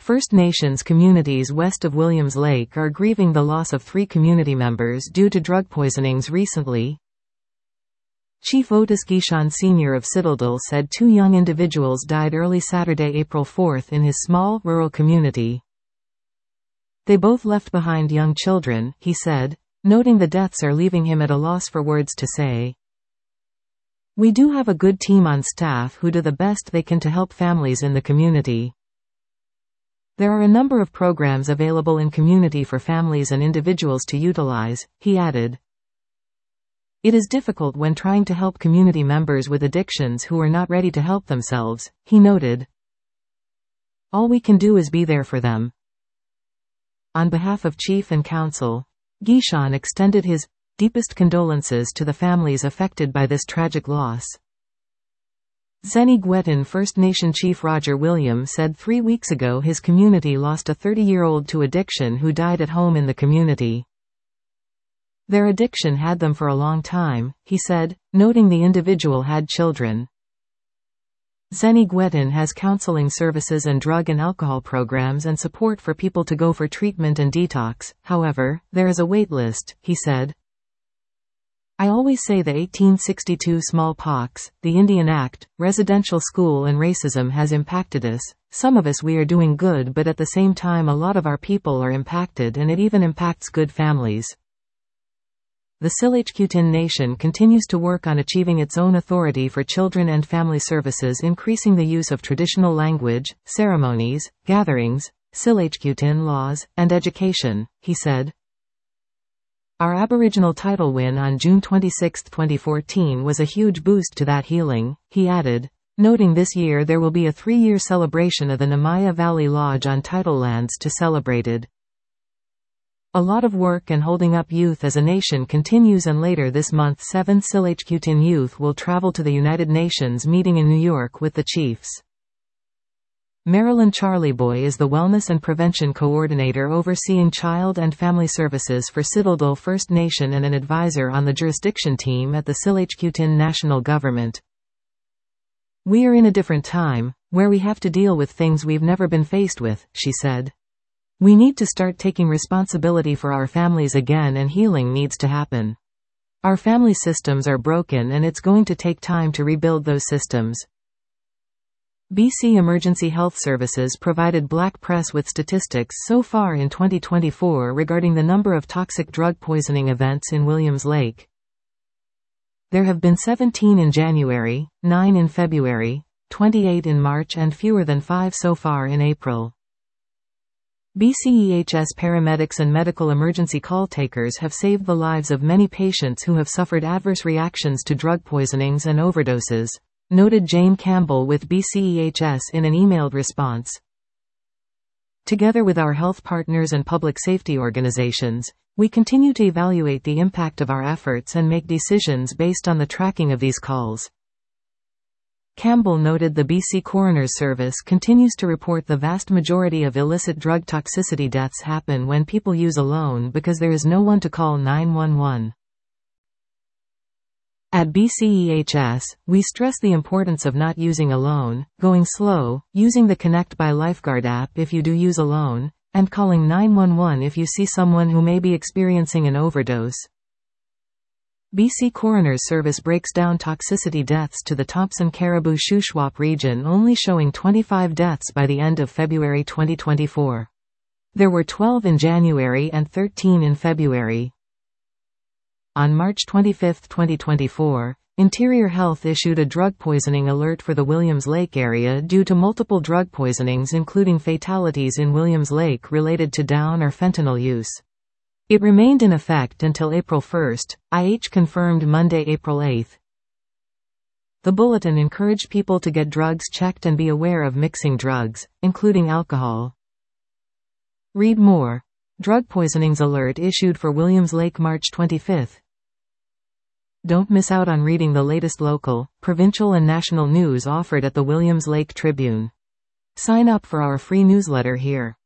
First Nations communities west of Williams Lake are grieving the loss of 3 community members due to drug poisonings recently. Chief Otis Guichon Sr. of Citadel said 2 young individuals died early Saturday, April 4 in his small, rural community. They both left behind young children, he said, noting the deaths are leaving him at a loss for words to say. We do have a good team on staff who do the best they can to help families in the community. There are a number of programs available in community for families and individuals to utilize, he added. It is difficult when trying to help community members with addictions who are not ready to help themselves, he noted. All we can do is be there for them. On behalf of Chief and Council, Guichon extended his deepest condolences to the families affected by this tragic loss. Zeni-Gwetan First Nation Chief Roger William said 3 weeks ago his community lost a 30-year-old to addiction who died at home in the community. Their addiction had them for a long time, he said, noting the individual had children. Zeni-Gwetan has counseling services and drug and alcohol programs and support for people to go for treatment and detox, however, there is a wait list, he said. I always say the 1862 smallpox, the Indian Act, residential school and racism has impacted us. Some of us we are doing good, but at the same time a lot of our people are impacted and it even impacts good families. The Silhouettean Nation continues to work on achieving its own authority for children and family services, increasing the use of traditional language, ceremonies, gatherings, Silhouettean laws, and education, he said. Our Aboriginal title win on June 26, 2014 was a huge boost to that healing, he added, noting this year there will be a 3-year celebration of the Namaya Valley Lodge on title lands to celebrate it. A lot of work and holding up youth as a nation continues, and later this month 7 Silhouettean youth will travel to the United Nations meeting in New York with the chiefs. Marilyn Charlieboy is the Wellness and Prevention Coordinator overseeing Child and Family Services for Citadel First Nation and an advisor on the jurisdiction team at the Silhouettean National Government. We are in a different time, where we have to deal with things we've never been faced with, she said. We need to start taking responsibility for our families again, and healing needs to happen. Our family systems are broken and it's going to take time to rebuild those systems. BC Emergency Health Services provided Black Press with statistics so far in 2024 regarding the number of toxic drug poisoning events in Williams Lake. There have been 17 in January, 9 in February, 28 in March and fewer than 5 so far in April. BCEHS paramedics and medical emergency call takers have saved the lives of many patients who have suffered adverse reactions to drug poisonings and overdoses, noted Jane Campbell with BCEHS in an emailed response. Together with our health partners and public safety organizations, we continue to evaluate the impact of our efforts and make decisions based on the tracking of these calls. Campbell noted the BC Coroner's Service continues to report the vast majority of illicit drug toxicity deaths happen when people use alone because there is no one to call 911. At BCEHS, we stress the importance of not using alone, going slow, using the Connect by Lifeguard app if you do use alone, and calling 911 if you see someone who may be experiencing an overdose. BC Coroner's Service breaks down toxicity deaths to the Thompson-Caribou-Shuswap region, only showing 25 deaths by the end of February 2024. There were 12 in January and 13 in February. On March 25, 2024, Interior Health issued a drug poisoning alert for the Williams Lake area due to multiple drug poisonings, including fatalities in Williams Lake related to down or fentanyl use. It remained in effect until April 1, IH confirmed Monday, April 8. The bulletin encouraged people to get drugs checked and be aware of mixing drugs, including alcohol. Read more. Drug poisonings alert issued for Williams Lake March 25. Don't miss out on reading the latest local, provincial and national news offered at the Williams Lake Tribune. Sign up for our free newsletter here.